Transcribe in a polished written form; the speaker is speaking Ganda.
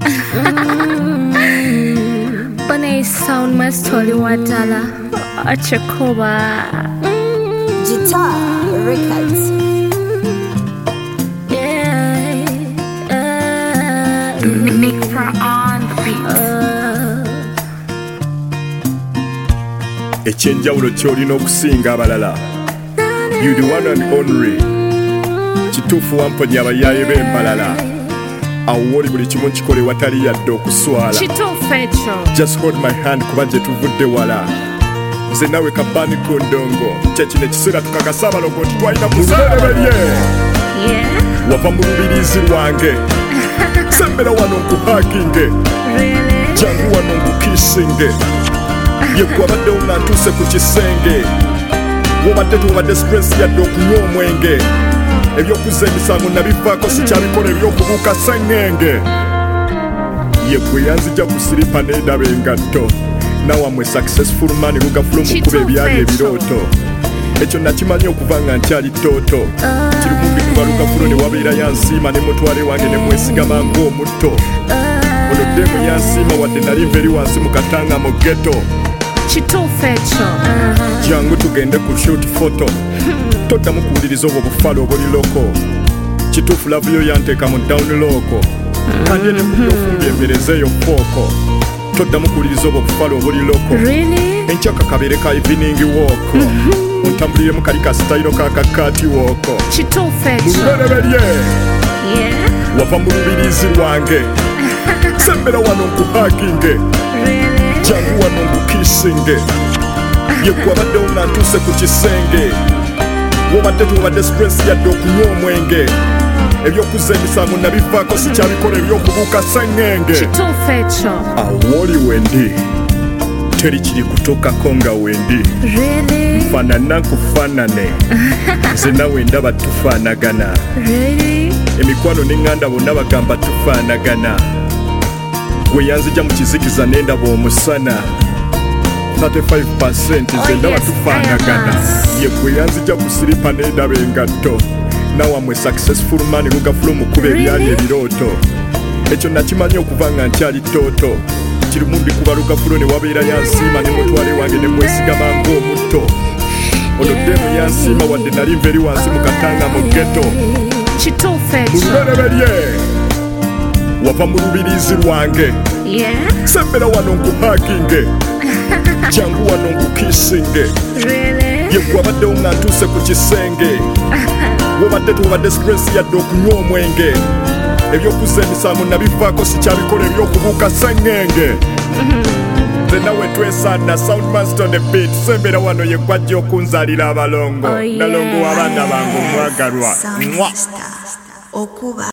Bane sound mastoli wadala Achakoba Guitar Records. Nick Pro on the beat. Ekyenjawulo ky'olina okusinga abalala. You the one and only. Kituufu wamponya abayaaye b'embalala. Awo oli buli kimu nkikole watali yadde okuswala. Kituufu ekyo. Just hold my hand kuba gye tuvudde wala. Nze nawe kabbani ku ndongo. Kyekino ekiseera tukakasa abalogo nti twalina kuzeerebelye. Wava mu lubiriizi lwange. Sembera wano nkuhakinge. Jangu wano nkukisinge. Yegwe abaddewo nga ntuuse ku kisenge. Wobadde tewabadde stress yadde okunywa omwenge. Ebyokuzza emisango nabivaako sikyabikola ebyokubuuka sengenge. Yegwe yanzija ku siripa n'endaba engatto. Nawamwe successful man lugafulo mukuba ebyali ebirooto. Ekyo nakimanyi okuva nga nkyali ttooto. Kirumumbi kuba lugafulo ne wabeera yansiima ne mutwale wange ne mwesigama ng'omutto. Ono ddemu yansiima wadde nali nveri wansi mu katanga mu ghetto. Kituufu ekyo. Jangu tugende ku shoot photo. Toddamu kuwuliriza obwo bufalo obuli loko. Kituufu love yo yanteeka mu down loko. Kandi ne mu byofumbi emberezeeyo fooko. Toddamu kuwuliriza obwo bufalo obuli loko. Enkyaka kabeere ka evening walk. Ontambulire mu kali ka style ka kakati woko. Kituufu ekyo. Mubereberye. Wava mu lubiriizi lwange. Sembera wano nkuhakinge. Jangu wano nkukisinge. Yegwe abaddewo nga ntuuse ku kisenge. Wobadde tewabadde stress yadde okunywa omwenge. Ebyokuzza emisango nabivaako sikyabikola ebyokubuuka sengenge. Kituufu ekyo. Awo oli wendi teri kiri kutuukako nga wendi. Nfaanana nkufaanane. Nze nawe ndaba tufaanagana. Emikwano n'eŋŋanda bonna bagamba tufaanagana. Gwe yanzija mu kizikiza n'endaba omusana. 35% nze ndaba tufaanagana. Yegwe yanzija ku siripa n'endaba engatto. Nawamwe successful man lugafulo mukuba ebyali ebirooto. Ekyo nakimanyi okuva nga nkyali ttooto. Kirumumbi kuba lugafulo ne wabeera yansiima ne mutwale wange ne mwesigama ng'omutto. Ono ddemu yansiima wadde nali nveri wansi mu katanga mu ghetto. Kituufu ekyo. Mubereberye. Wava mu lubiriizi lwange. Sembera wano nkuhakinge. Jangu wano nkukisinge. Yegwe abaddewo nga ntuuse ku kisenge. Wobadde tewabadde stress yadde okunywa omwenge. Ebyokuzza emisango nabivaako sikyabikola ebyokubuuka sengenge. Nze nawe twesaana Soundmaster on the beat. Sembera wano yegwe ajja okunzaalira abalongo. Nalongo w'abaana bange omwagalwa.